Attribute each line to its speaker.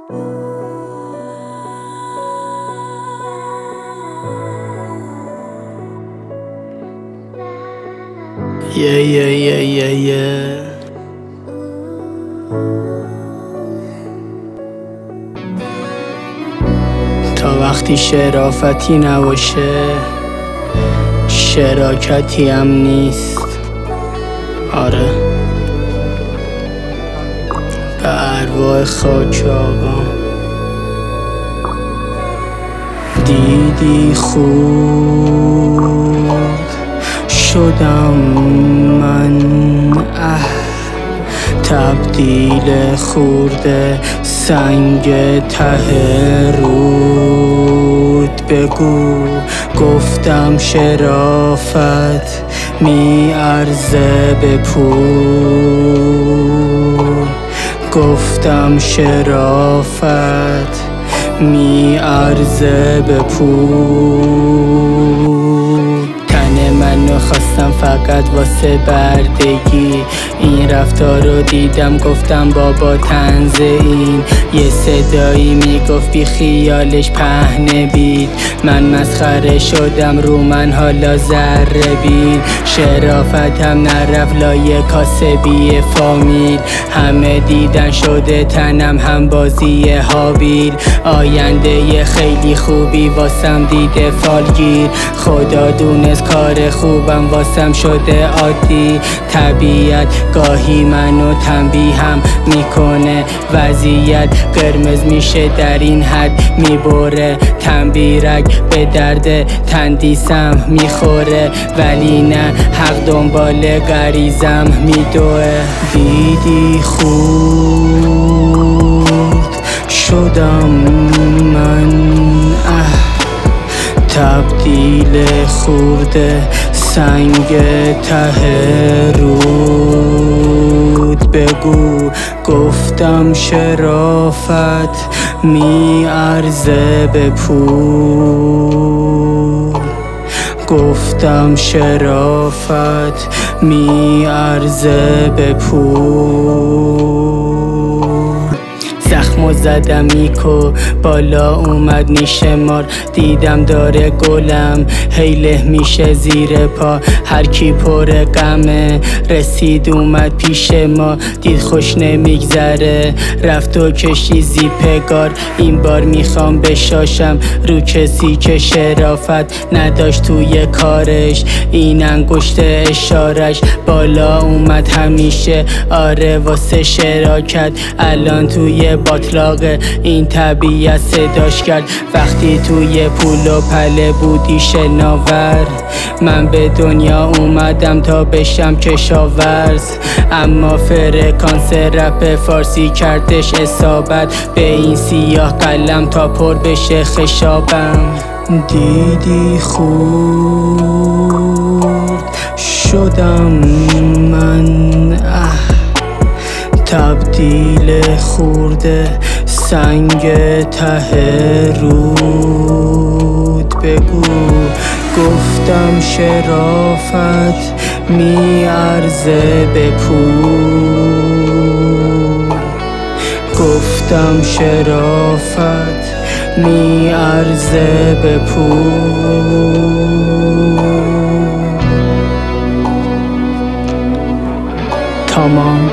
Speaker 1: تا وقتی شرافتی نباشه شراکتی هم نیست. آره، به ارواح خاک آقا. دیدی خورد شدم من، تبدیل خورده سنگ ته رود. بگو گفتم شرافت میارزه به پول. گفتم شرافت میارزه به پول. تن منو خواستم فقط واسه بردگی، این رفتار رو دیدم گفتم بابا طنز این. یه صدایی میگفت بی خیالش پهنه بید، من مسخره شدم رو من حالا ذره بین. شرافتم نرفت لای کاسبی فامیل، همه دیدن شده تنم هم بازی هابیل. آینده خیلی خوبی واسم دیده فالگیر، خدا دونست کار خوبم واسم شده عادی. طبیعت گاهی منو تنبیهم میکنه، وضعیت قرمز میشه در این حد میبره. تنبیرک به درد تندیسم میخوره، ولی نه حق دنبال غریزم میدوه. دیدی خورد شدم من، تبدیل خورده سنگ ته رود. بگو گفتم شرافت میارزه به پول. گفتم شرافت میارزه به پول. زخمو زدم میکو بالا اومد نیشه مار، دیدم داره گلم هیله میشه زیر پا. هر کی پر غمه رسید اومد پیش ما، دید خوش نمیگذره رفت و کشی زیپگار. این بار میخوام بشاشم رو کسی که شرافت نداشت توی کارش، این انگشت اشارش بالا اومد همیشه. آره واسه شراکت الان توی باطلاقه، این طبیعت صداش کرد وقتی توی پول و پله بودی شناور. من به دنیا اومدم تا بشم کشاورز، اما فرکانس رپ فارسی کردش اصابت به این سیاه قلم تا پر بشه خشابم. دیدی خورد شدم من، تبدیل خورده سنگ ته رود. بگو گفتم شرافت میارزه به پول. گفتم شرافت میارزه به پول. تمام.